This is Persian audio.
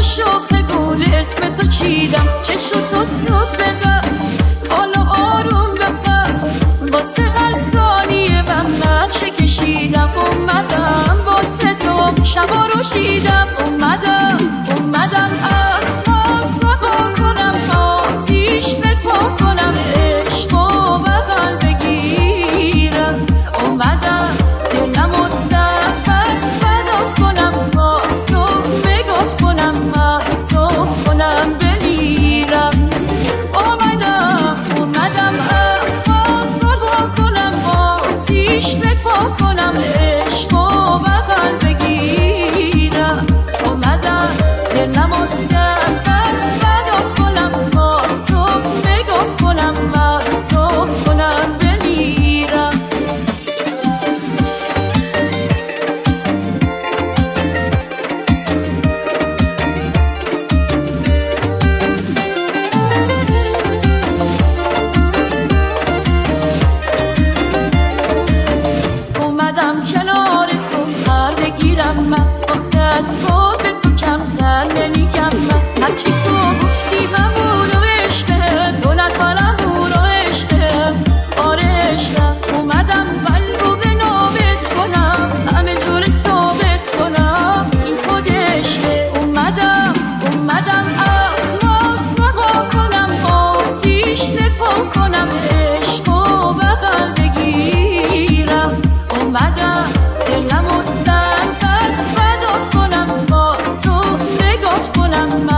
شاخ گل اسم تو چیدم، چشم تو زود ببر، حالا آروم بفر، واسه هر ثانیه من نقشه کشیدم. اومدم واسه تو شبا رو شیدم، اومدم احمق سبا کنم، آتیش بپا کنم، عشق و بغل بگیرم. اومدم دلمو در پس فدات کنم، تا صبح نگات کنم، محصوب کنم بمیرم. اومدم احمق سبا کنم، آتیش بپا کنم، عشق و بغل بگیرم. اومدم دلمو در پس فدات کنم، تا صبح نگات کنم، محصوب کنم بمیرم. اومدم کنار تو پر بگیرم، من با خسبا به تو کمتر نمیگم. من هرچی تو گفتی همون و عشقه، دولت برم اون و عشقه، آره عشقه. اومدم قلبو به نابت کنم، همه جور ثابت کنم این خود عشقه. اومدم احمق سبا کنم، آتیش نپا کنم، عشق و بغل بگیرم. اومدم دلمو در پس فدات کنم، تا صبح نگات کنم.